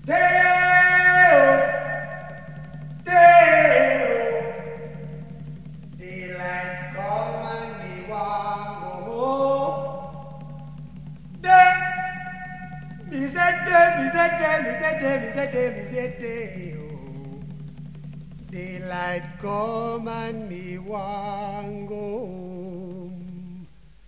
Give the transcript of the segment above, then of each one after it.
Day-o, day-o, daylight come and me want go home. Day, me say day, me say day, me say day, me say day, me say day-o. Daylight come and me want go home.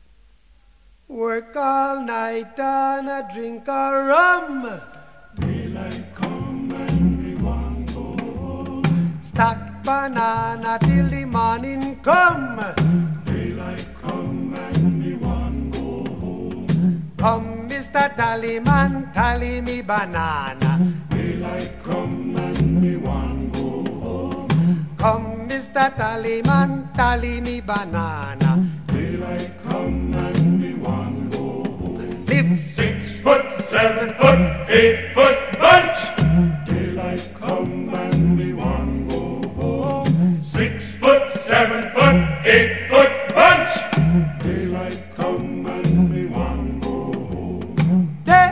Work all night and a drink a rum. Daylight come and we want go home. Stack banana till the morning come. Daylight come and we want go home. Come, Mr. Tallyman, tally me banana. Daylight come and we want go home. Come, Mr. Tallyman, tally me banana. Daylight come and we want go home. Live 6 foot, 7 foot, 8 foot bunch. Daylight come and we want go home. 6 foot, 7 foot, 8 foot bunch. Daylight come and we want go home. day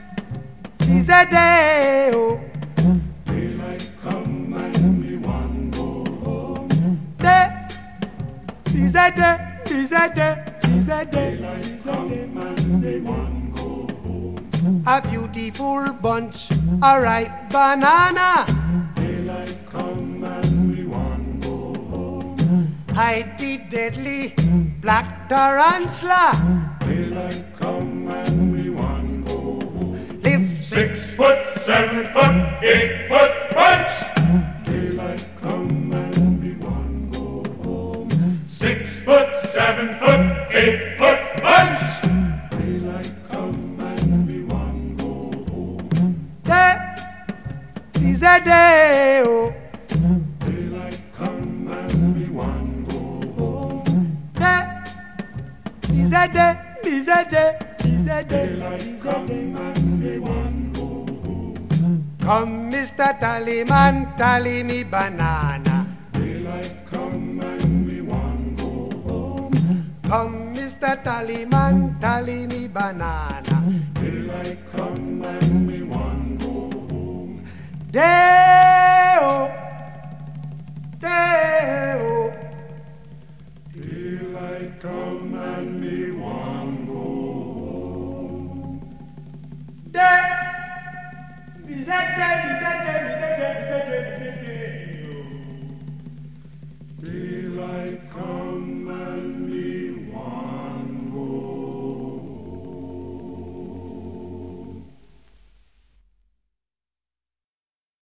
is a day, oh. Daylight come and we want go home. Day is a day, is a day, is a day, Daylight is a come day. and we want go home. A beautiful bunch, a ripe banana. Daylight come and we want go home. Hide the deadly black tarantula. Daylight come and we want go home. Live 6 foot, 7 foot, 8 foot bunch. Daylight come and we want go home. 6 foot, 7 foot, 8 foot bunch. Daylight come and we want go home. day is a day, oh. Daylight come and we want go home. Day is a day, is a day, is a day, Daylight is a come day. and we want go home. Come, Mr. Tallyman, tally me banana. Daylight come and we want go home. Come, Mr. Tallyman, tally me banana. Daylight come and we want go home. Day-o, day-o. Daylight come and we want